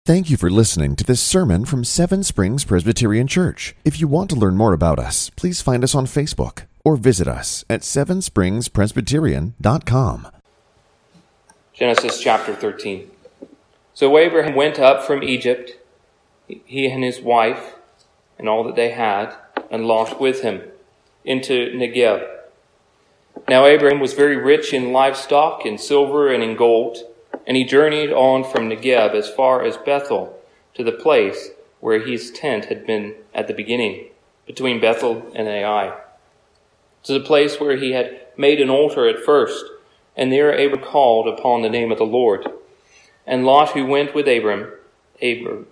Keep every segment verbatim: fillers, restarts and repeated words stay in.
Thank you for listening to this sermon from Seven Springs Presbyterian Church. If you want to learn more about us, please find us on Facebook or visit us at seven springs presbyterian dot com. Genesis chapter thirteen. So Abraham went up from Egypt, he and his wife, and all that they had, and Lot with him, into Negev. Now Abraham was very rich in livestock, in silver, and in gold, and he journeyed on from Negev as far as Bethel, to the place where his tent had been at the beginning, between Bethel and Ai, to the place where he had made an altar at first, and there Abraham called upon the name of the Lord. And Lot, who went with Abram, Abram,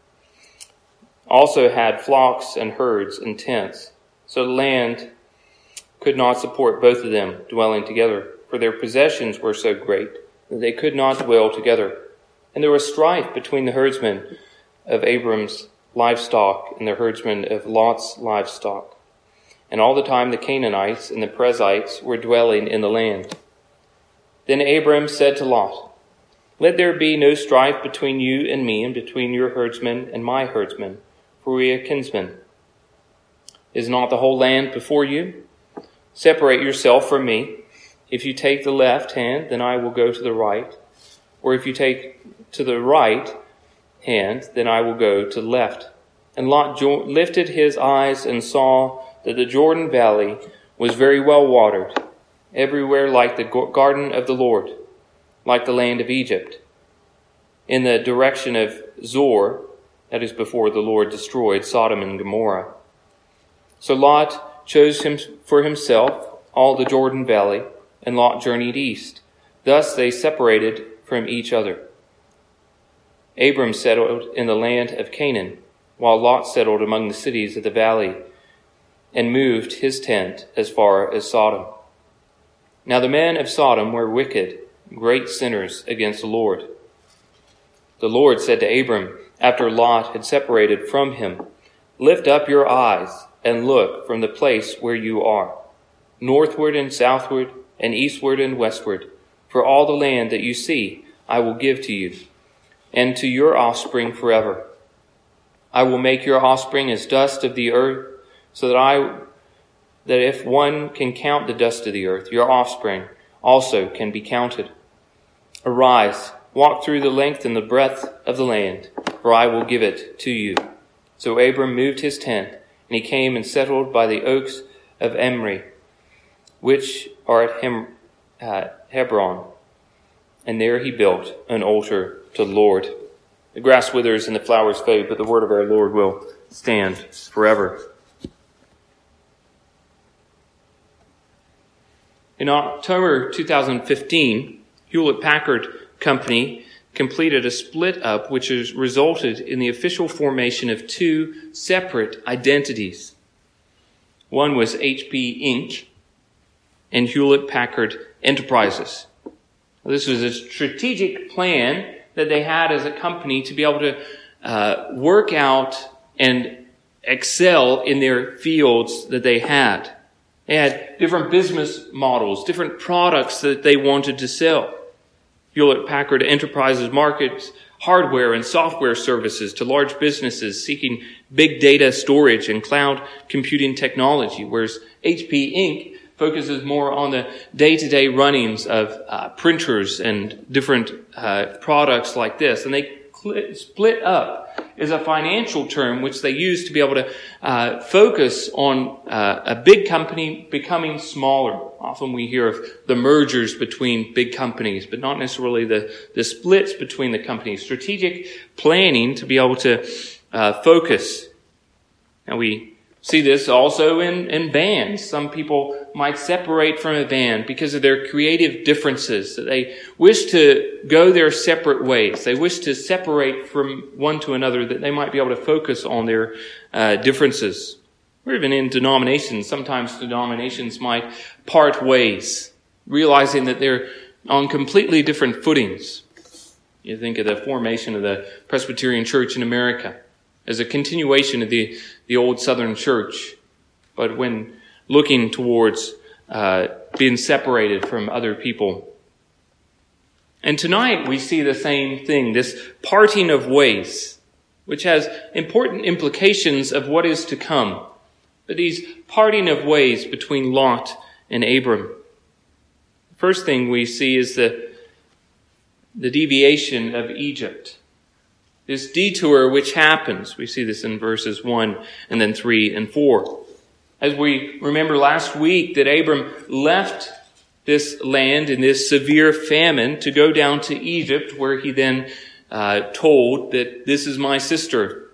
also had flocks and herds and tents, so the land could not support both of them dwelling together, for their possessions were so great that they could not dwell together. And there was strife between the herdsmen of Abram's livestock and the herdsmen of Lot's livestock. And all the time the Canaanites and the Perizzites were dwelling in the land. Then Abram said to Lot, "Let there be no strife between you and me, and between your herdsmen and my herdsmen, for we are kinsmen. Is not the whole land before you? Separate yourself from me. If you take the left hand, then I will go to the right. Or if you take to the right hand, then I will go to the left." And Lot jo- lifted his eyes and saw that the Jordan Valley was very well watered, everywhere like the go- garden of the Lord, like the land of Egypt, in the direction of Zor, that is before the Lord destroyed Sodom and Gomorrah. So Lot chose him for himself all the Jordan Valley, and Lot journeyed east. Thus they separated from each other. Abram settled in the land of Canaan, while Lot settled among the cities of the valley, and moved his tent as far as Sodom. Now the men of Sodom were wicked, great sinners against the Lord. The Lord said to Abram, after Lot had separated from him, "Lift up your eyes and look from the place where you are, northward and southward, and eastward and westward, for all the land that you see I will give to you, and to your offspring forever. I will make your offspring as dust of the earth, so that I that if one can count the dust of the earth, your offspring also can be counted. Arise, walk through the length and the breadth of the land, for I will give it to you." So Abram moved his tent, and he came and settled by the oaks of Mamre, which are at Hem, uh, Hebron, and there he built an altar to the Lord. The grass withers and the flowers fade, but the word of our Lord will stand forever. In October two thousand fifteen, Hewlett-Packard Company completed a split up which has resulted in the official formation of two separate identities. One was H P Incorporated and Hewlett-Packard Enterprises. This was a strategic plan that they had as a company to be able to uh, work out and excel in their fields that they had. They had different business models, different products that they wanted to sell. Hewlett-Packard Enterprises markets hardware and software services to large businesses seeking big data storage and cloud computing technology, whereas H P Incorporated focuses more on the day-to-day runnings of uh, printers and different uh, products like this. And they cl- split up is a financial term which they use to be able to uh, focus on uh, a big company becoming smaller. Often we hear of the mergers between big companies, but not necessarily the, the splits between the companies. Strategic planning to be able to uh, focus. And we see this also in, in bands. Some people might separate from a band because of their creative differences. They wish to go their separate ways. They wish to separate from one to another, that they might be able to focus on their uh, differences. Or even in denominations, sometimes denominations might part ways, realizing that they're on completely different footings. You think of the formation of the Presbyterian Church in America as a continuation of the, the old Southern Church. But when looking towards uh, being separated from other people, And tonight we see the same thing, this parting of ways, which has important implications of what is to come. But these parting of ways between Lot and Abram. The first thing we see is the, the deviation of Egypt. This detour which happens. We see this in verses one and then three and four. As we remember last week that Abram left this land in this severe famine to go down to Egypt, where he then uh, told that this is my sister.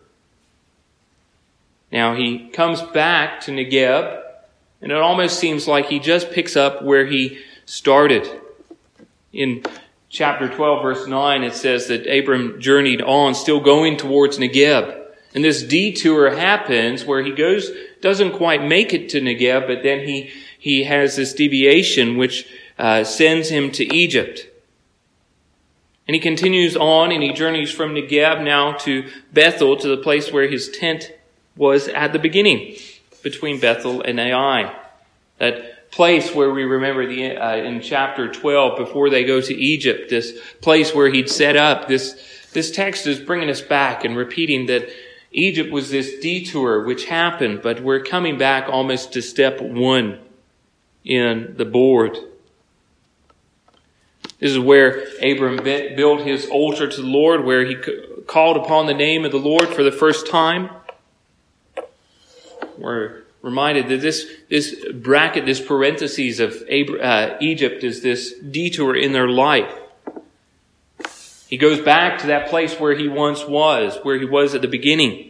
Now he comes back to Negeb, and it almost seems like he just picks up where he started. In chapter twelve, verse nine, it says that Abram journeyed on, still going towards Negeb. And this detour happens where he goes, doesn't quite make it to Negeb, but then he, he has this deviation which uh, sends him to Egypt. And he continues on and he journeys from Negeb now to Bethel, to the place where his tent was at the beginning, between Bethel and Ai. That place where we remember the uh, in chapter twelve, before they go to Egypt, this place where he'd set up. This, this text is bringing us back and repeating that Egypt was this detour which happened, but we're coming back almost to step one in the board. This is where Abram built his altar to the Lord, where he called upon the name of the Lord for the first time. We're reminded that this, this bracket, this parentheses of uh, Egypt is this detour in their life. He goes back to that place where he once was, where he was at the beginning.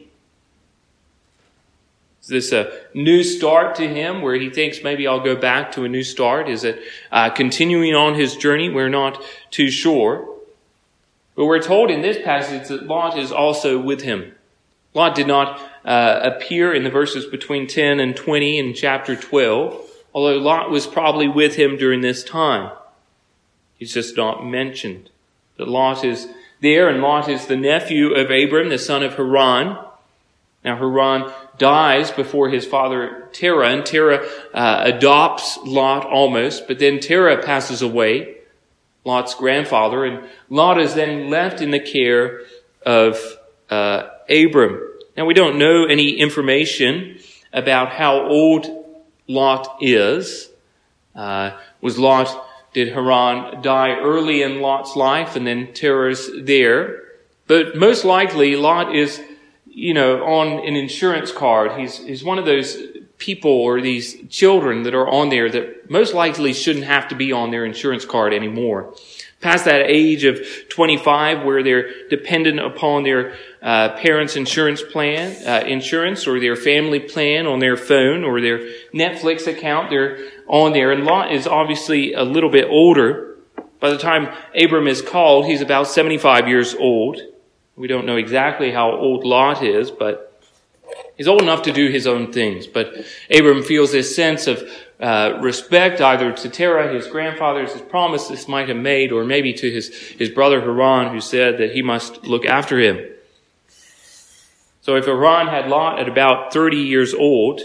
Is this a new start to him, where he thinks maybe I'll go back to a new start? Is it uh, continuing on his journey? We're not too sure. But we're told in this passage that Lot is also with him. Lot did not uh, appear in the verses between ten and twenty in chapter twelve, although Lot was probably with him during this time. He's just not mentioned. But Lot is there, and Lot is the nephew of Abram, the son of Haran. Now Haran dies before his father Terah, and Terah uh, adopts Lot almost, but then Terah passes away, Lot's grandfather, and Lot is then left in the care of uh, Abram. Now we don't know any information about how old Lot is. Uh, was Lot, did Haran die early in Lot's life and then Terah's there? But most likely Lot is, you know, on an insurance card. He's, he's one of those people or these children that are on there that most likely shouldn't have to be on their insurance card anymore. Past that age of twenty-five, where they're dependent upon their uh, parents' insurance plan, uh, insurance, or their family plan on their phone, or their Netflix account, they're on there. And Lot is obviously a little bit older. By the time Abram is called, he's about seventy-five years old. We don't know exactly how old Lot is, but he's old enough to do his own things. But Abram feels this sense of uh, respect, either to Terah, his grandfather, his promise this might have made, or maybe to his, his brother Haran, who said that he must look after him. So if Haran had Lot at about thirty years old,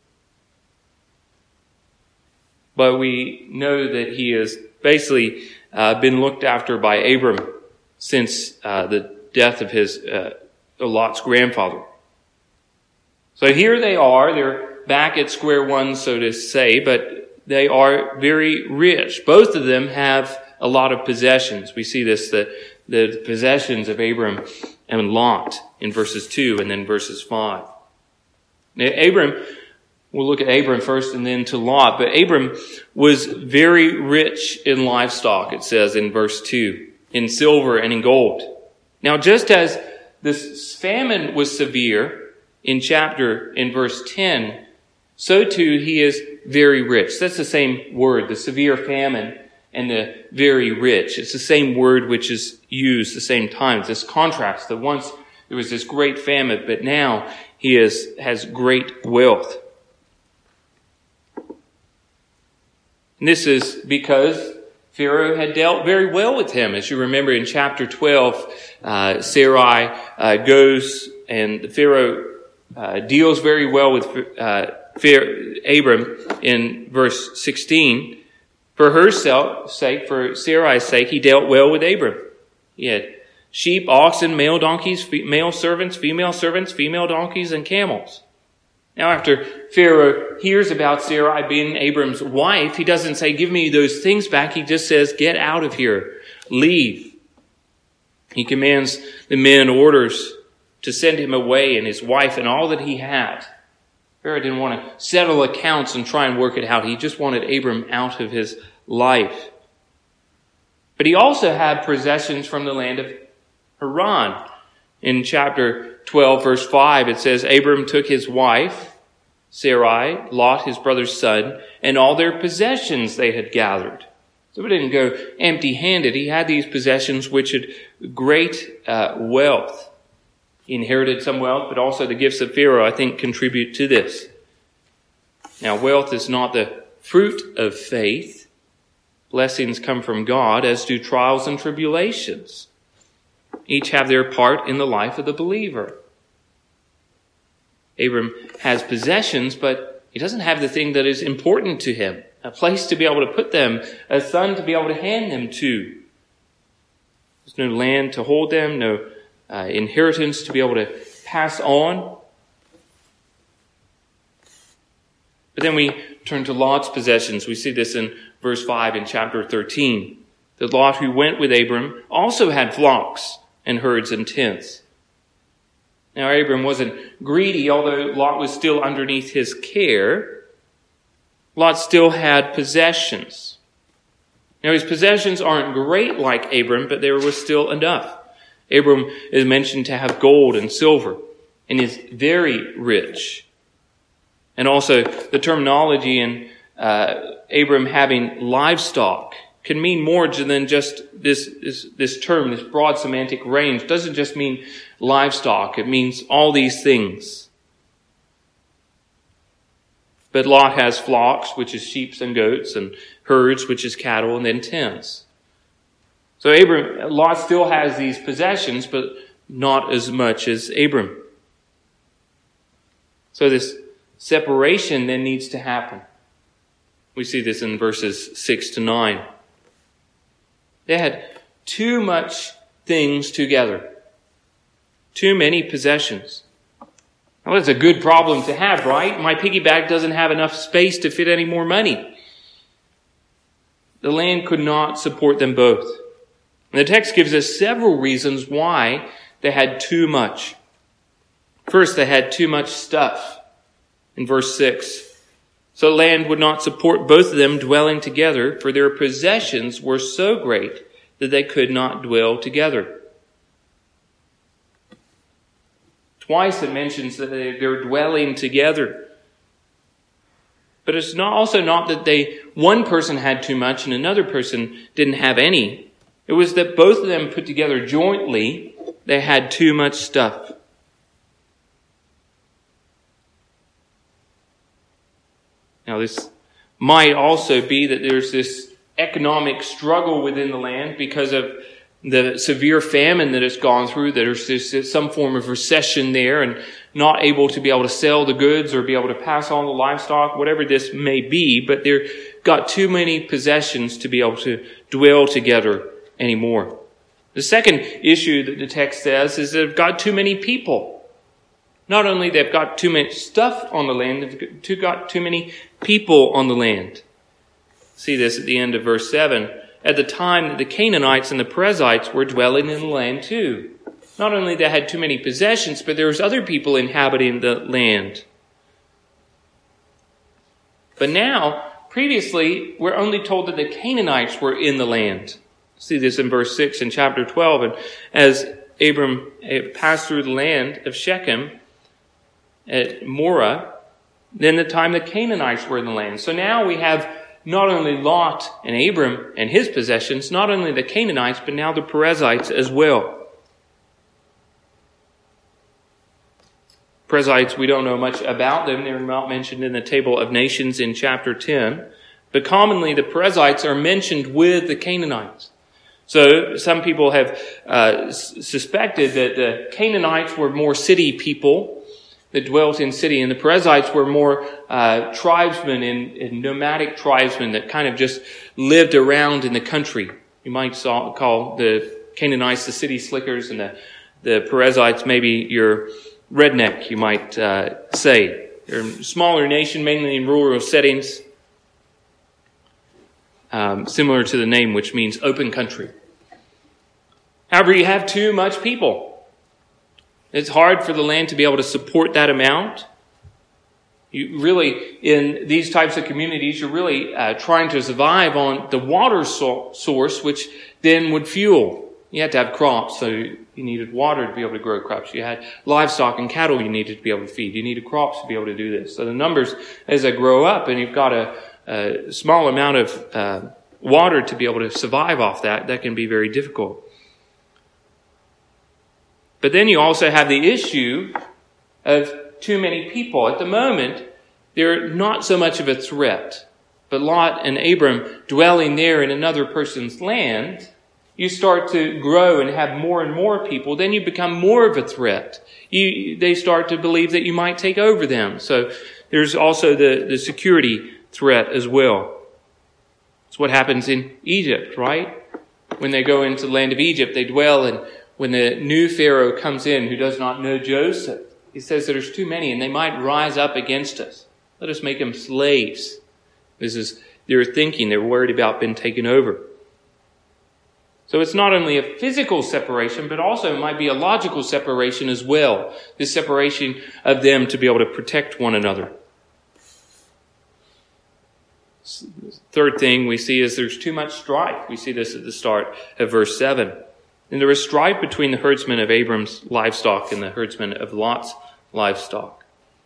but we know that he has basically uh, been looked after by Abram since uh, the death of his uh, Lot's grandfather. So here they are, they're back at square one, so to say, but they are very rich. Both of them have a lot of possessions. We see this, the, the possessions of Abram and Lot in verses two and then verses five. Now, Abram, we'll look at Abram first and then to Lot, but Abram was very rich in livestock, it says in verse two, in silver and in gold. Now, just as this famine was severe in chapter, in verse ten, so too he is very rich. That's the same word, the severe famine and the very rich. It's the same word which is used the same time. This contrast that once there was this great famine, but now he is, has great wealth. And this is because Pharaoh had dealt very well with him. As you remember in chapter twelve, uh, Sarai uh, goes and the Pharaoh uh, deals very well with uh, Abram in verse sixteen. For her sake, for Sarai's sake, he dealt well with Abram. He had sheep, oxen, male donkeys, male servants, female servants, female donkeys, and camels. Now, after Pharaoh hears about Sarai being Abram's wife, he doesn't say, give me those things back. He just says, get out of here. Leave. He commands the men orders to send him away and his wife and all that he had. Pharaoh didn't want to settle accounts and try and work it out. He just wanted Abram out of his life. But he also had possessions from the land of Haran. In chapter twelve, verse five, it says, Abram took his wife, Sarai, Lot, his brother's son, and all their possessions they had gathered. So he didn't go empty-handed. He had these possessions which had great uh, wealth. He inherited some wealth, but also the gifts of Pharaoh, I think, contribute to this. Now, wealth is not the fruit of faith. Blessings come from God, as do trials and tribulations. Each have their part in the life of the believer. Abram has possessions, but he doesn't have the thing that is important to him. A place to be able to put them, a son to be able to hand them to. There's no land to hold them, no uh, inheritance to be able to pass on. But then we turn to Lot's possessions. We see this in verse five in chapter thirteen. The Lot who went with Abram also had flocks and herds and tents. Now, Abram wasn't greedy, although Lot was still underneath his care. Lot still had possessions. Now, his possessions aren't great like Abram, but there was still enough. Abram is mentioned to have gold and silver and is very rich. And also, the terminology in uh, Abram having livestock can mean more than just this, this, this term, this broad semantic range. It doesn't just mean livestock. It means all these things. But Lot has flocks, which is sheep and goats, and herds, which is cattle, and then tents. So Abram, Lot still has these possessions, but not as much as Abram. So this separation then needs to happen. We see this in verses six to nine. They had too much things together. Too many possessions. Well, that's a good problem to have, right? My piggy bank doesn't have enough space to fit any more money. The land could not support them both. And the text gives us several reasons why they had too much. First, they had too much stuff. In verse six, so land would not support both of them dwelling together, for their possessions were so great that they could not dwell together. Twice it mentions that they're dwelling together. But it's not also not that they one person had too much and another person didn't have any. It was that both of them put together jointly, they had too much stuff. Now, this might also be that there's this economic struggle within the land because of the severe famine that it's gone through. There's this, some form of recession there and not able to be able to sell the goods or be able to pass on the livestock, whatever this may be. But they've got too many possessions to be able to dwell together anymore. The second issue that the text says is they've got too many people. Not only they've got too much stuff on the land, they've got too many people on the land. See this at the end of verse seven. At the time that the Canaanites and the Perizzites were dwelling in the land too. Not only they had too many possessions, but there was other people inhabiting the land. But now, previously, we're only told that the Canaanites were in the land. See this in verse six in chapter twelve. And as Abram passed through the land of Shechem, at Morah, then the time the Canaanites were in the land. So now we have not only Lot and Abram and his possessions, not only the Canaanites, but now the Perizzites as well. Perizzites, we don't know much about them. They're not mentioned in the table of nations in chapter ten. But commonly the Perizzites are mentioned with the Canaanites. So some people have uh, suspected that the Canaanites were more city people, that dwelt in city. And the Perizzites were more uh, tribesmen and, and nomadic tribesmen that kind of just lived around in the country. You might saw, call the Canaanites the city slickers, and the, the Perizzites maybe your redneck, you might uh, say. They're a smaller nation, mainly in rural settings, um, similar to the name, which means open country. However, you have too much people. It's hard for the land to be able to support that amount. You really, in these types of communities, you're really uh, trying to survive on the water so- source, which then would fuel. You had to have crops, so you needed water to be able to grow crops. You had livestock and cattle you needed to be able to feed. You needed crops to be able to do this. So the numbers, as they grow up, and you've got a, a small amount of uh, water to be able to survive off that, that can be very difficult. But then you also have the issue of too many people. At the moment, they're not so much of a threat. But Lot and Abram dwelling there in another person's land, you start to grow and have more and more people, then you become more of a threat. You, they start to believe that you might take over them. So there's also the, the security threat as well. It's what happens in Egypt, right? When they go into the land of Egypt, they dwell, and when the new Pharaoh comes in who does not know Joseph, he says that there's too many and they might rise up against us. Let us make them slaves. This is their thinking. They're worried about being taken over. So it's not only a physical separation, but also it might be a logical separation as well. This separation of them to be able to protect one another. Third thing we see is there's too much strife. We see this at the start of verse seven. And there was strife between the herdsmen of Abram's livestock and the herdsmen of Lot's livestock.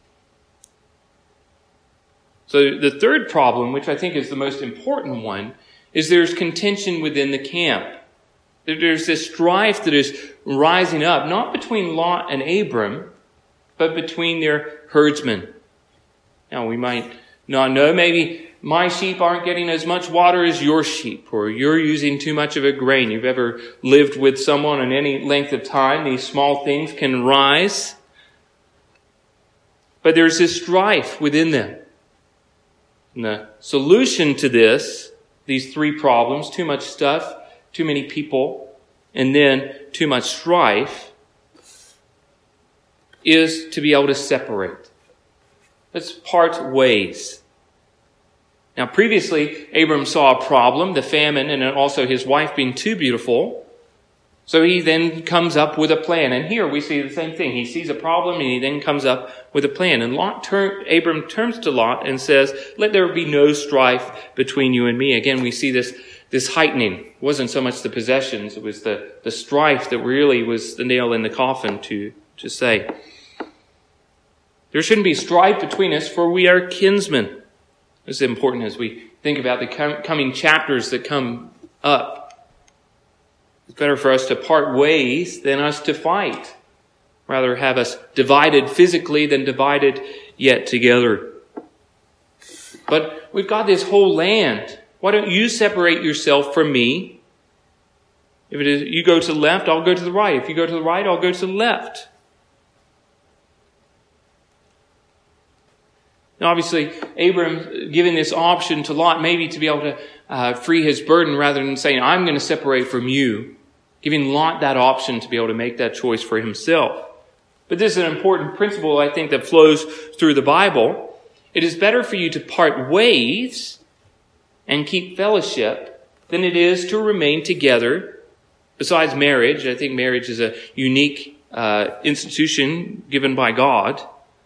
So the third problem, which I think is the most important one, is there's contention within the camp. There's this strife that is rising up, not between Lot and Abram, but between their herdsmen. Now, we might not know, maybe my sheep aren't getting as much water as your sheep, or you're using too much of a grain. You've ever lived with someone in any length of time, these small things can rise. But there's this strife within them. And the solution to this, these three problems, too much stuff, too many people, and then too much strife, is to be able to separate. Let's part ways. Now, previously, Abram saw a problem, the famine, and also his wife being too beautiful. So he then comes up with a plan. And here we see the same thing. He sees a problem and he then comes up with a plan. And Lot turn, Abram turns to Lot and says, let there be no strife between you and me. Again, we see this, this heightening. It wasn't so much the possessions, it was the, the strife that really was the nail in the coffin to, to say. There shouldn't be strife between us, for we are kinsmen. This is important as we think about the com- coming chapters that come up. It's better for us to part ways than us to fight. Rather have us divided physically than divided yet together. But we've got this whole land. Why don't you separate yourself from me? If it is, you go to the left, I'll go to the right. If you go to the right, I'll go to the left. Now, obviously, Abram giving this option to Lot maybe to be able to uh, free his burden rather than saying, I'm going to separate from you. Giving Lot that option to be able to make that choice for himself. But this is an important principle, I think, that flows through the Bible. It is better for you to part ways and keep fellowship than it is to remain together. Besides marriage, I think marriage is a unique uh, institution given by God.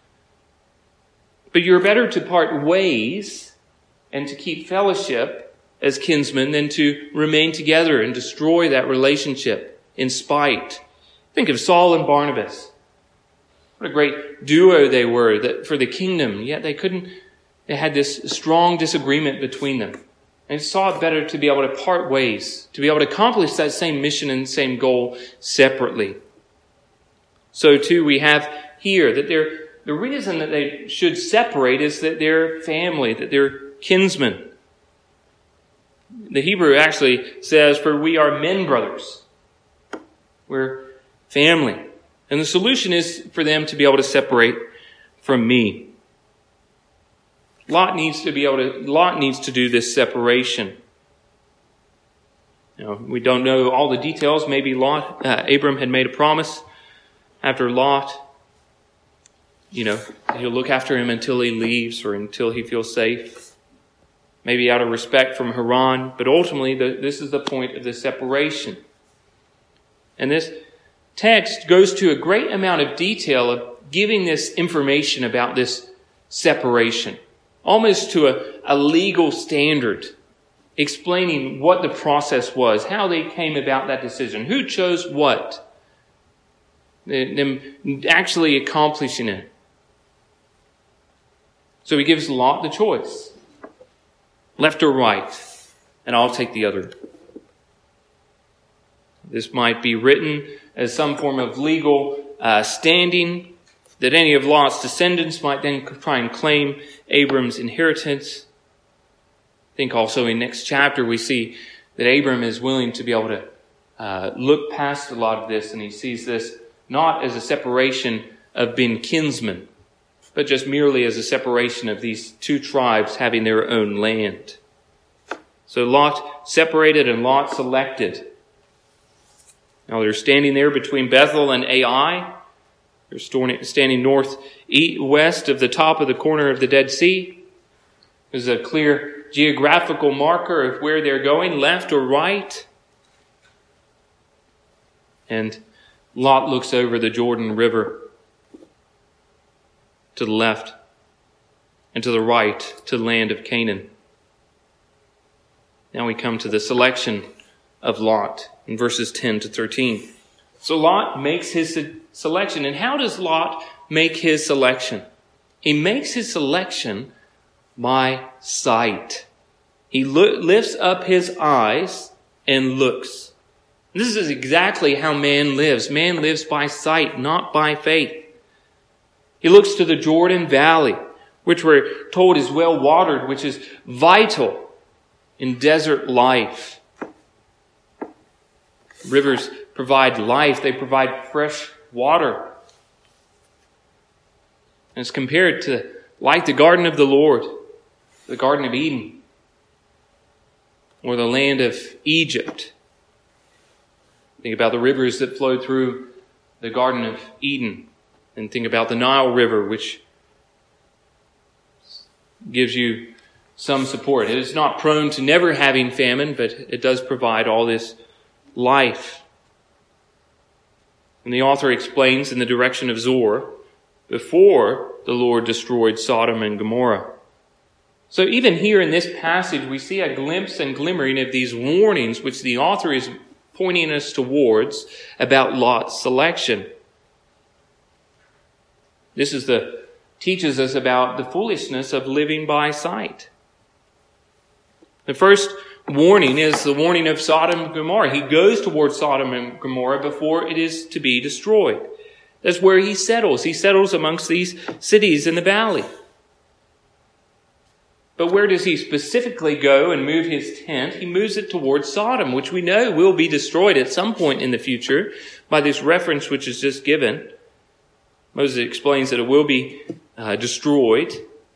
But you're better to part ways and to keep fellowship as kinsmen than to remain together and destroy that relationship in spite. Think of Saul and Barnabas. What a great duo they were that for the kingdom, yet they couldn't, they had this strong disagreement between them. And saw it better to be able to part ways, to be able to accomplish that same mission and same goal separately. So too we have here that they're the reason that they should separate is that they're family, that they're kinsmen. The Hebrew actually says, for we are men brothers. We're family. And the solution is for them to be able to separate from me. Lot needs to be able to, Lot needs to do this separation. You know, we don't know all the details. Maybe Lot, uh, Abram had made a promise after Lot. You know, he'll look after him until he leaves or until he feels safe. Maybe out of respect from Haran. But ultimately, the, this is the point of the separation. And this text goes to a great amount of detail of giving this information about this separation. Almost to a, a legal standard. Explaining what the process was, how they came about that decision, who chose what, them actually accomplishing it. So he gives Lot the choice, left or right, and I'll take the other. This might be written as some form of legal uh, standing that any of Lot's descendants might then try and claim Abram's inheritance. I think also in next chapter we see that Abram is willing to be able to uh, look past a lot of this, and he sees this not as a separation of being kinsmen, but just merely as a separation of these two tribes having their own land. So Lot separated and Lot selected. Now they're standing there between Bethel and Ai. They're standing north, east, west of the top of the corner of the Dead Sea. There's a clear geographical marker of where they're going, left or right. And Lot looks over the Jordan River to the left and to the right to the land of Canaan. Now we come to the selection of Lot in verses ten to thirteen. So Lot makes his selection. And how does Lot make his selection? He makes his selection by sight. He lo- lifts up his eyes and looks. This is exactly how man lives. Man lives by sight, not by faith. He looks to the Jordan Valley, which we're told is well watered, which is vital in desert life. Rivers provide life. They provide fresh water. And it's compared to like the garden of the Lord, the Garden of Eden, or the land of Egypt. Think about the rivers that flowed through the Garden of Eden, and think about the Nile River, which gives you some support. It is not prone to never having famine, but it does provide all this life. And the author explains in the direction of Zoar, before the Lord destroyed Sodom and Gomorrah. So even here in this passage, we see a glimpse and glimmering of these warnings which the author is pointing us towards about Lot's selection. This is the teaches us about the foolishness of living by sight. The first warning is the warning of Sodom and Gomorrah. He goes towards Sodom and Gomorrah before it is to be destroyed. That's where he settles. He settles amongst these cities in the valley. But where does he specifically go and move his tent? He moves it towards Sodom, which we know will be destroyed at some point in the future by this reference which is just given. Moses explains that it will be uh, destroyed.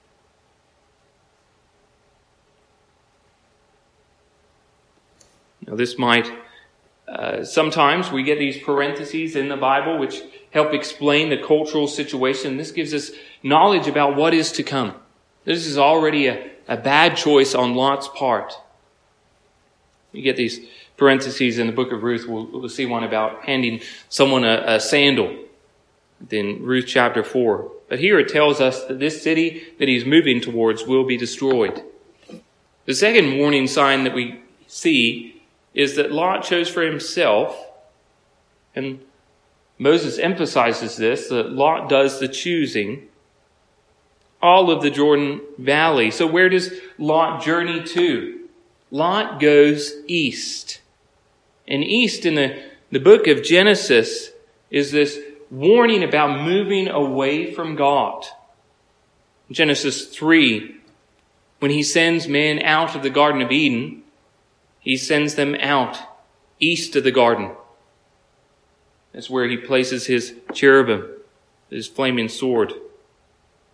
Now this might, uh, sometimes we get these parentheses in the Bible which help explain the cultural situation. This gives us knowledge about what is to come. This is already a, a bad choice on Lot's part. You get these parentheses in the book of Ruth. We'll, we'll see one about handing someone a, a sandal in Ruth chapter four. But here it tells us that this city that he's moving towards will be destroyed. The second warning sign that we see is that Lot chose for himself, and Moses emphasizes this, that Lot does the choosing, all of the Jordan Valley. So where does Lot journey to? Lot goes east. And east in the, the book of Genesis is this warning about moving away from God. Genesis three, when he sends man out of the Garden of Eden, he sends them out east of the garden. That's where he places his cherubim, his flaming sword.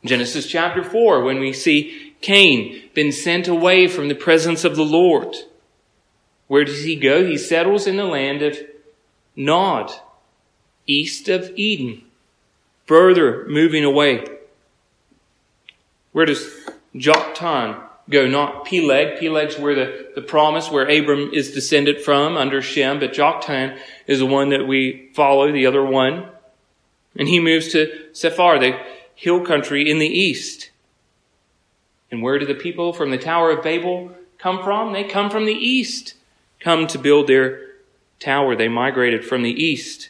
Genesis chapter four, when we see Cain been sent away from the presence of the Lord. Where does he go? He settles in the land of Nod, east of Eden, further moving away. Where does Joktan go? Not Peleg. Peleg's where the, the promise, where Abram is descended from under Shem, but Joktan is the one that we follow, the other one. And he moves to Sephar, the hill country in the east. And where do the people from the Tower of Babel come from? They come from the east, come to build their tower. They migrated from the east.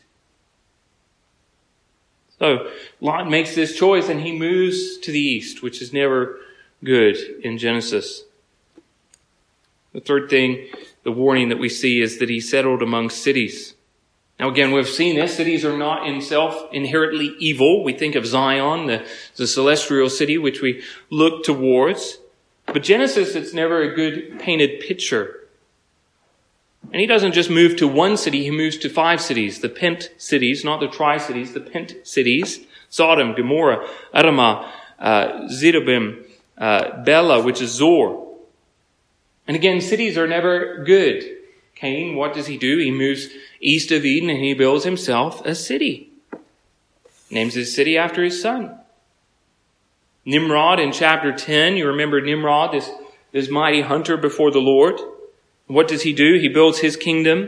So Lot makes this choice and he moves to the east, which is never good in Genesis. The third thing, the warning that we see, is that he settled among cities. Now again, we've seen this. Cities are not in self inherently evil. We think of Zion, the, the celestial city, which we look towards. But Genesis, it's never a good painted picture. And he doesn't just move to one city, he moves to five cities, the Pent cities, not the Tri-cities, the Pent cities, Sodom, Gomorrah, Admah, uh, Zidobim, uh, Bela, which is Zor. And again, cities are never good. Cain, what does he do? He moves east of Eden and he builds himself a city. Names his city after his son. Nimrod in chapter ten, you remember Nimrod, this, this mighty hunter before the Lord. What does he do? He builds his kingdom.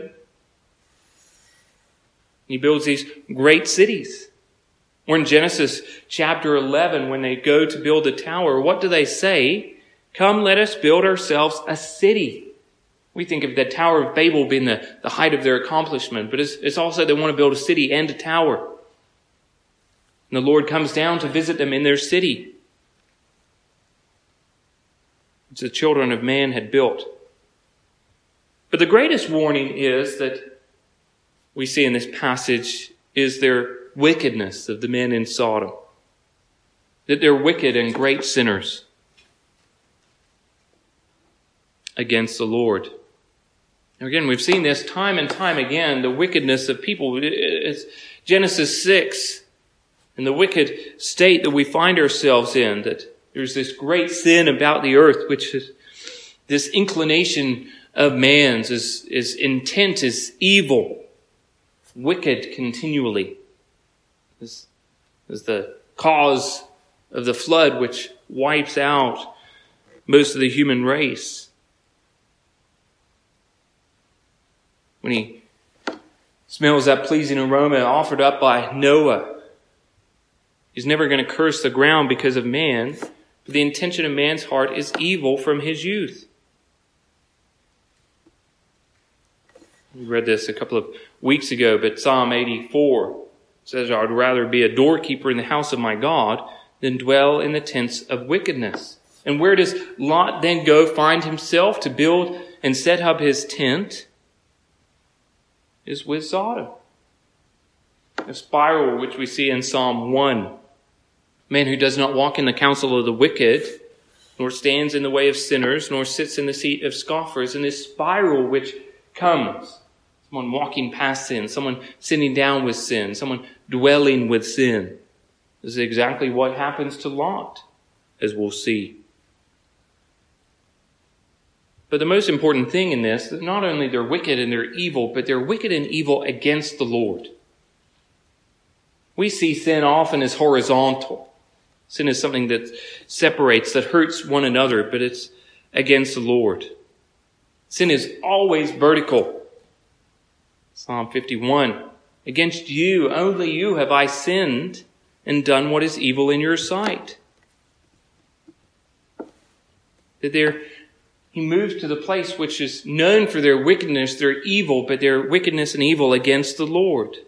He builds these great cities. Or in Genesis chapter eleven, when they go to build a tower, what do they say? Come, let us build ourselves a city. We think of the Tower of Babel being the, the height of their accomplishment, but it's, it's also they want to build a city and a tower. And the Lord comes down to visit them in their city, which the children of man had built. But the greatest warning is that we see in this passage is their wickedness of the men in Sodom. That they're wicked and great sinners against the Lord. Now again, we've seen this time and time again, the wickedness of people. It's Genesis six and the wicked state that we find ourselves in, that there's this great sin about the earth, which is this inclination of man's, is, is intent is evil, wicked continually. This is the cause of the flood which wipes out most of the human race. When he smells that pleasing aroma offered up by Noah, he's never going to curse the ground because of man, but the intention of man's heart is evil from his youth. We read this a couple of weeks ago, but Psalm eighty-four says, I'd rather be a doorkeeper in the house of my God than dwell in the tents of wickedness. And where does Lot then go find himself to build and set up his tent? Is with Sodom. A spiral which we see in Psalm one. A man who does not walk in the counsel of the wicked, nor stands in the way of sinners, nor sits in the seat of scoffers. And this spiral which comes, someone walking past sin, someone sitting down with sin, someone dwelling with sin. This is exactly what happens to Lot, as we'll see. But the most important thing in this, that not only they're wicked and they're evil, but they're wicked and evil against the Lord. We see sin often as horizontal. Sin is something that separates, that hurts one another, but it's against the Lord. Sin is always vertical. Psalm fifty-one, against you, only you have I sinned and done what is evil in your sight. That they're He moves to the place which is known for their wickedness, their evil, but their wickedness and evil against the Lord.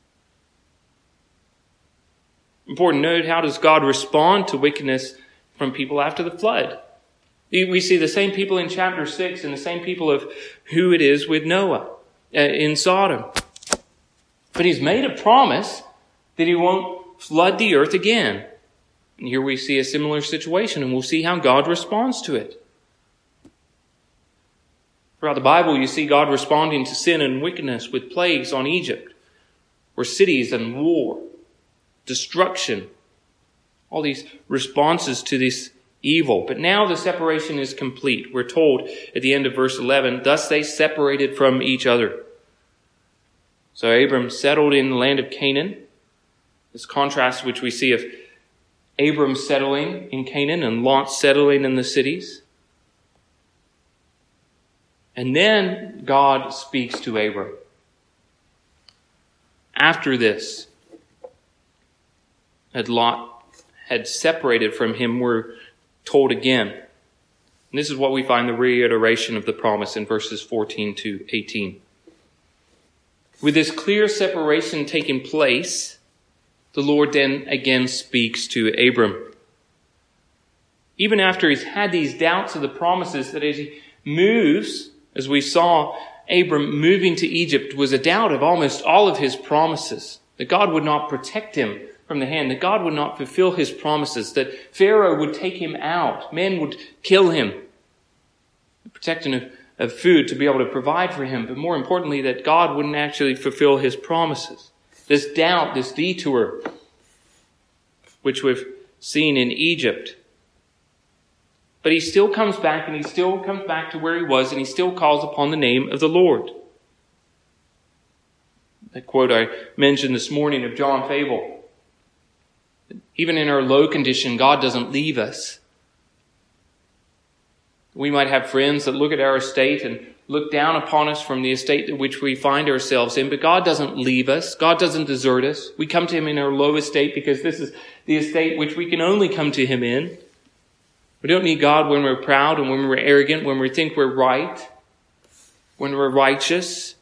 Important note, how does God respond to wickedness from people after the flood? We see the same people in chapter six and the same people of who it is with Noah uh, in Sodom. But he's made a promise that he won't flood the earth again. And here we see a similar situation, and we'll see how God responds to it. Throughout the Bible, you see God responding to sin and wickedness with plagues on Egypt, or cities and war, destruction all these responses to this evil. But now the separation is complete. We're told at the end of verse eleven, thus they separated from each other. So Abram settled in the land of Canaan. This contrast which we see of Abram settling in Canaan and Lot settling in the cities. And then God speaks to Abram. After this, had Lot had separated from him, we're told again. And this is what we find the reiteration of the promise in verses fourteen to eighteen. With this clear separation taking place, the Lord then again speaks to Abram. Even after he's had these doubts of the promises, that as he moves, as we saw, Abram moving to Egypt was a doubt of almost all of his promises. That God would not protect him from the hand, that God would not fulfill his promises, that Pharaoh would take him out, men would kill him, protecting of, of food to be able to provide for him, but more importantly, that God wouldn't actually fulfill his promises. This doubt, this detour, which we've seen in Egypt. But he still comes back, and he still comes back to where he was, and he still calls upon the name of the Lord. That quote I mentioned this morning of John Fable. Even in our low condition, God doesn't leave us. We might have friends that look at our estate and look down upon us from the estate in which we find ourselves in, but God doesn't leave us. God doesn't desert us. We come to him in our low estate because this is the estate which we can only come to him in. We don't need God when we're proud and when we're arrogant, when we think we're right, when we're righteous.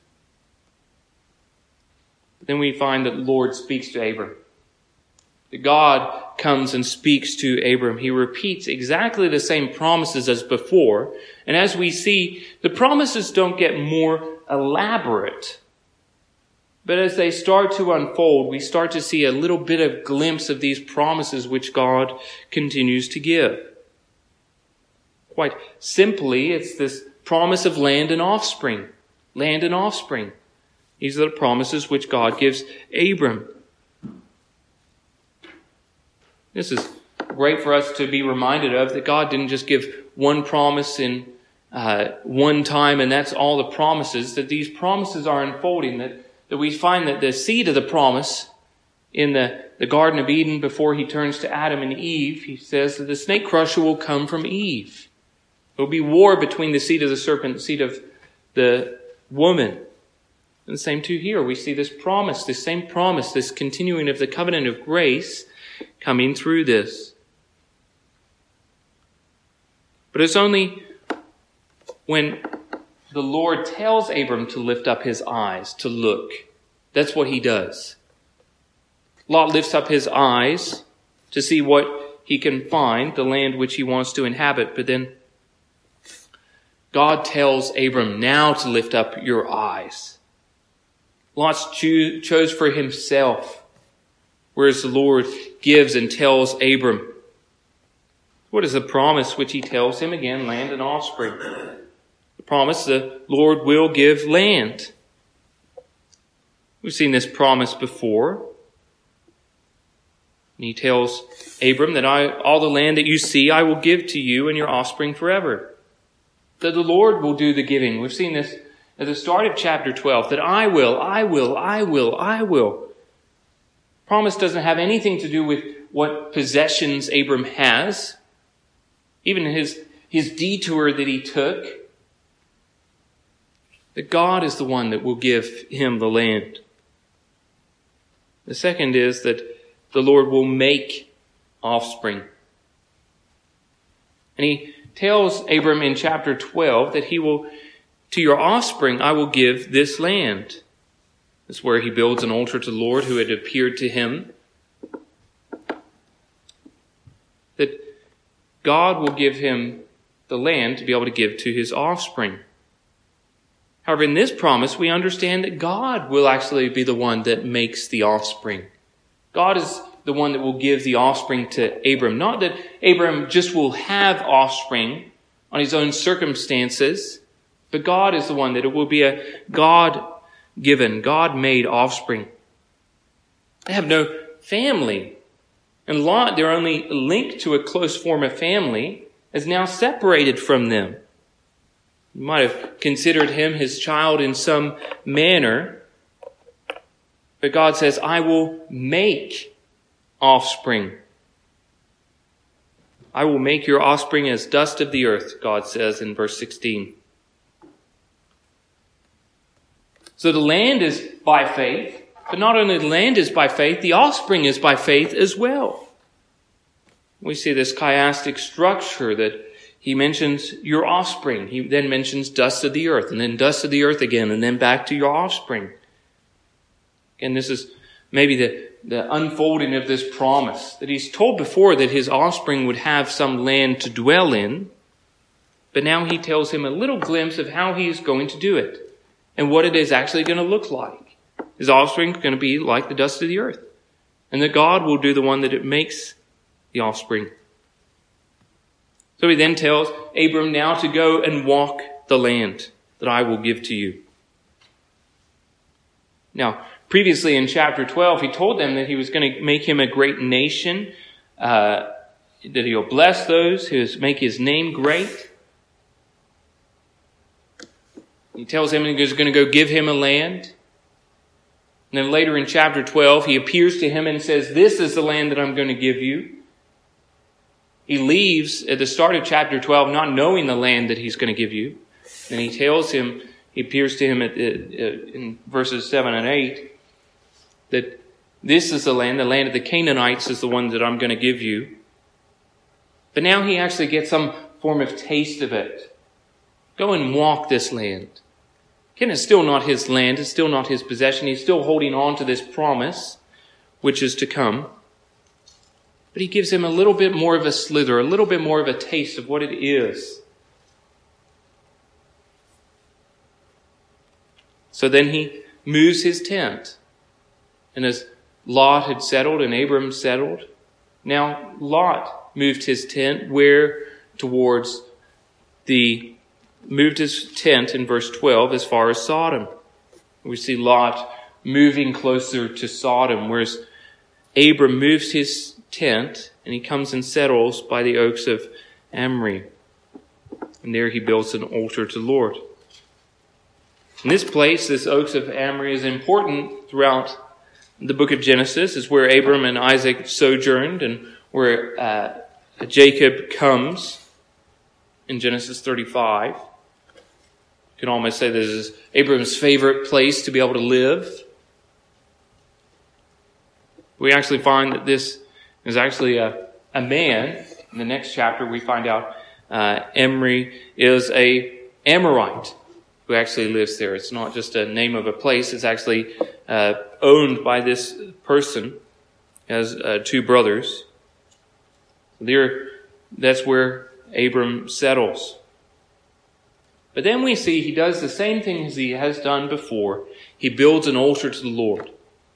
But then we find that the Lord speaks to Abram. That God comes and speaks to Abram. He repeats exactly the same promises as before. And as we see, the promises don't get more elaborate. But as they start to unfold, we start to see a little bit of glimpse of these promises which God continues to give. Quite simply, it's this promise of land and offspring. Land and offspring. These are the promises which God gives Abram. This is great for us to be reminded of, that God didn't just give one promise in uh, one time and that's all the promises, that these promises are unfolding, that, that we find that the seed of the promise in the, the Garden of Eden before he turns to Adam and Eve, he says that the snake crusher will come from Eve. There will be war between the seed of the serpent and the seed of the woman. And the same too here. We see this promise, this same promise, this continuing of the covenant of grace coming through this. But it's only when the Lord tells Abram to lift up his eyes, to look. That's what he does. Lot lifts up his eyes to see what he can find, the land which he wants to inhabit. But then God tells Abram now to lift up your eyes. Lot cho- chose for himself, whereas the Lord gives and tells Abram. What is the promise which he tells him? Again, land and offspring. The promise the Lord will give land. We've seen this promise before. And he tells Abram that I, all the land that you see I will give to you and your offspring forever. That the Lord will do the giving. We've seen this at the start of chapter twelve, that I will, I will, I will, I will. Promise doesn't have anything to do with what possessions Abram has. Even his, his detour that he took. That God is the one that will give him the land. The second is that the Lord will make offspring. And he tells Abram in chapter twelve that he will, to your offspring, I will give this land. That's where he builds an altar to the Lord who had appeared to him. That God will give him the land to be able to give to his offspring. However, in this promise, we understand that God will actually be the one that makes the offspring. God is the one that will give the offspring to Abram. Not that Abram just will have offspring on his own circumstances, but God is the one that it will be a God-given, God-made offspring. They have no family. And Lot, their only link to a close form of family, is now separated from them. You might have considered him his child in some manner, but God says, I will make offspring. I will make your offspring as dust of the earth, God says in verse sixteen. So the land is by faith, but not only the land is by faith, the offspring is by faith as well. We see this chiastic structure that he mentions your offspring. He then mentions dust of the earth, and then dust of the earth again, and then back to your offspring. And this is maybe the, the unfolding of this promise, that he's told before that his offspring would have some land to dwell in, but now he tells him a little glimpse of how he is going to do it, and what it is actually going to look like. His offspring is going to be like the dust of the earth, and that God will do the one that it makes the offspring. So he then tells Abram now to go and walk the land that I will give to you. Now, previously in chapter twelve, he told them that he was going to make him a great nation, uh, that he'll bless those, he'll make his name great. He tells him he's going to go give him a land. And then later in chapter twelve, he appears to him and says, this is the land that I'm going to give you. He leaves at the start of chapter twelve not knowing the land that he's going to give you. And he tells him, he appears to him at, uh, in verses seven and eight, that this is the land, the land of the Canaanites is the one that I'm going to give you. But now he actually gets some form of taste of it. Go and walk this land. Again, it's still not his land, it's still not his possession. He's still holding on to this promise, which is to come. But he gives him a little bit more of a slither, a little bit more of a taste of what it is. So then he moves his tent. And as Lot had settled and Abram settled, now Lot moved his tent where? Towards the, moved his tent in verse twelve as far as Sodom. We see Lot moving closer to Sodom, whereas Abram moves his tent and he comes and settles by the oaks of Mamre. And there he builds an altar to the Lord. In this place, this oaks of Mamre is important throughout the book of Genesis. It's where Abram and Isaac sojourned and where uh, Jacob comes in Genesis thirty-five. You can almost say this is Abram's favorite place to be able to live. We actually find that this is actually a, a man. In the next chapter, we find out uh, Mamre is a Amorite who actually lives there. It's not just a name of a place. It's actually uh, owned by this person as uh, two brothers. There, that's where Abram settles. But then we see he does the same thing as he has done before. He builds an altar to the Lord.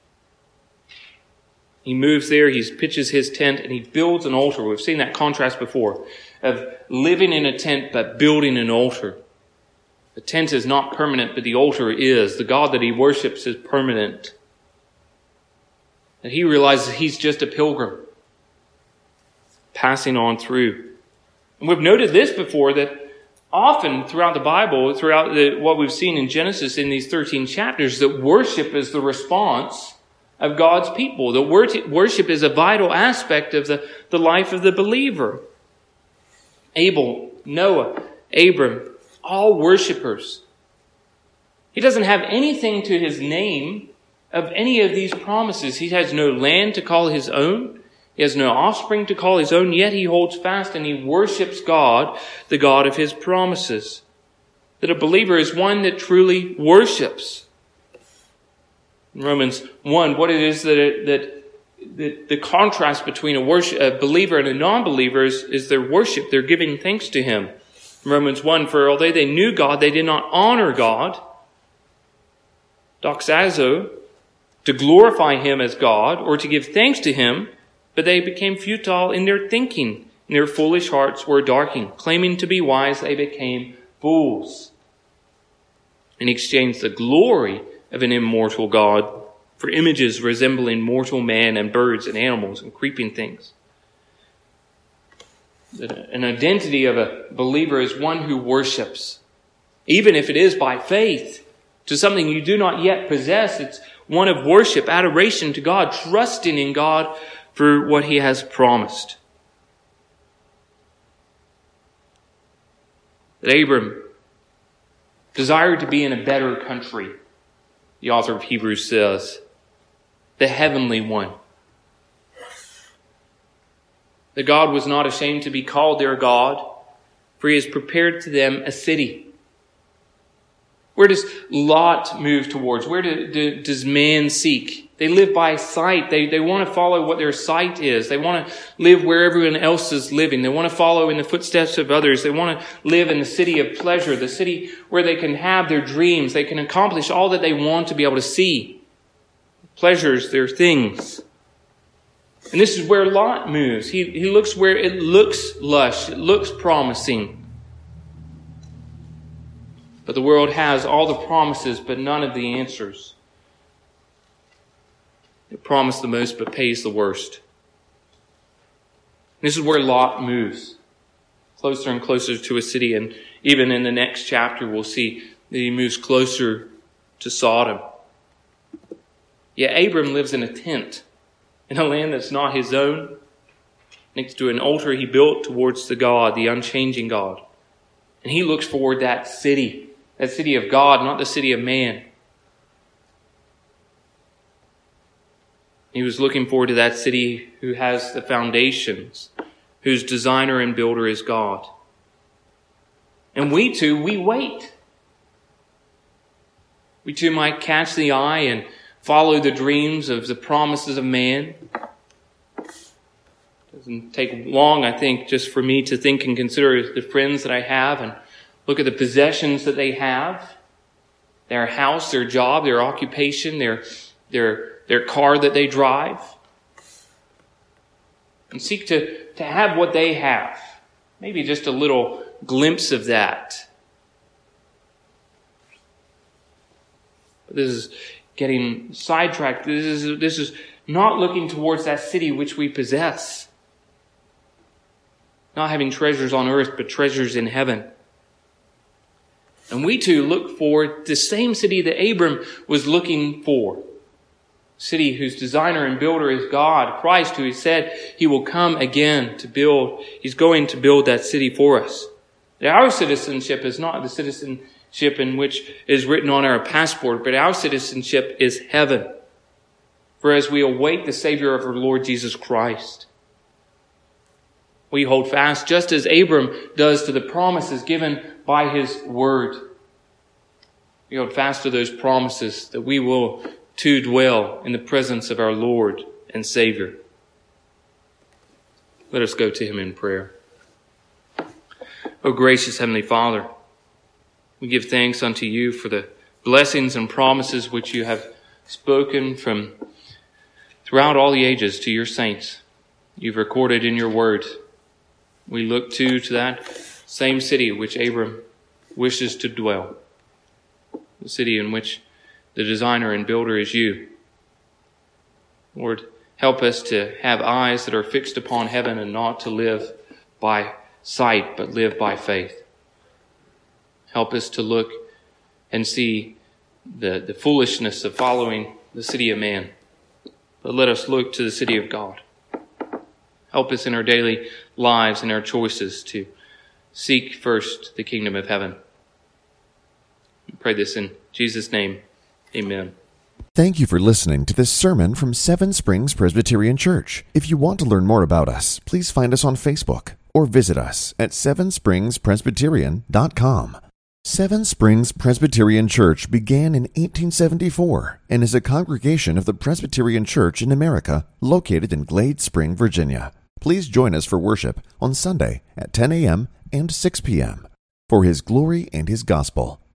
He moves there, he pitches his tent, and he builds an altar. We've seen that contrast before of living in a tent but building an altar. The tent is not permanent, but the altar is. The God that he worships is permanent. And he realizes he's just a pilgrim passing on through. And we've noted this before, that often throughout the Bible, throughout the, what we've seen in Genesis in these thirteen chapters, that worship is the response of God's people. The worship is a vital aspect of the, the life of the believer. Abel, Noah, Abram, all worshipers. He doesn't have anything to his name of any of these promises. He has no land to call his own. He has no offspring to call his own, yet he holds fast and he worships God, the God of his promises. That a believer is one that truly worships. In Romans one, what it is that, it, that, that the contrast between a, worship, a believer and a non-believer is, is their worship. They're giving thanks to him. In Romans one, for although they knew God, they did not honor God. Doxazo, to glorify him as God or to give thanks to him, but they became futile in their thinking, and their foolish hearts were darkened. Claiming to be wise, they became fools, and exchanged the glory of an immortal God for images resembling mortal man and birds and animals and creeping things. An identity of a believer is one who worships, even if it is by faith, to something you do not yet possess. It's one of worship, adoration to God, trusting in God for what He has promised. That Abram desired to be in a better country, the author of Hebrews says, the heavenly one. That God was not ashamed to be called their God, for He has prepared to them a city. Where does Lot move towards? Where do, do, does man seek? They live by sight. They, they want to follow what their sight is. They want to live where everyone else is living. They want to follow in the footsteps of others. They want to live in the city of pleasure, the city where they can have their dreams. They can accomplish all that they want to be able to see. Pleasures, their things. And this is where Lot moves. He, he looks where it looks lush. It looks promising. But the world has all the promises, but none of the answers. It promised the most, but pays the worst. This is where Lot moves, closer and closer to a city. And even in the next chapter, we'll see that he moves closer to Sodom. Yet Abram lives in a tent in a land that's not his own, next to an altar he built towards the God, the unchanging God. And he looks forward to that city, that city of God, not the city of man. He was looking forward to that city who has the foundations, whose designer and builder is God. And we too, we wait. We too might catch the eye and follow the dreams of the promises of man. It doesn't take long, I think, just for me to think and consider the friends that I have and look at the possessions that they have, their house, their job, their occupation, their, their, their car that they drive, and seek to, to have what they have. Maybe just a little glimpse of that. But this is getting sidetracked. This is, this is not looking towards that city which we possess. Not having treasures on earth, but treasures in heaven. And we too look for the same city that Abram was looking for. City whose designer and builder is God, Christ, who He said He will come again to build. He's going to build that city for us. Our citizenship is not the citizenship in which is written on our passport, but our citizenship is heaven. For as we await the Savior of our Lord Jesus Christ, we hold fast just as Abram does to the promises given by His word. We hold fast to those promises that we will to dwell in the presence of our Lord and Savior. Let us go to Him in prayer. O gracious Heavenly Father, we give thanks unto You for the blessings and promises which You have spoken from throughout all the ages to Your saints. You've recorded in Your word. We look to, to that same city which Abram wishes to dwell, the city in which the designer and builder is You. Lord, help us to have eyes that are fixed upon heaven and not to live by sight, but live by faith. Help us to look and see the, the foolishness of following the city of man, but let us look to the city of God. Help us in our daily lives and our choices to seek first the kingdom of heaven. We pray this in Jesus' name. Amen. Thank you for listening to this sermon from Seven Springs Presbyterian Church. If you want to learn more about us, please find us on Facebook or visit us at seven springs presbyterian dot com. Seven Springs Presbyterian Church began in eighteen seventy-four and is a congregation of the Presbyterian Church in America located in Glade Spring, Virginia. Please join us for worship on Sunday at ten a.m. and six p.m. for His glory and His gospel.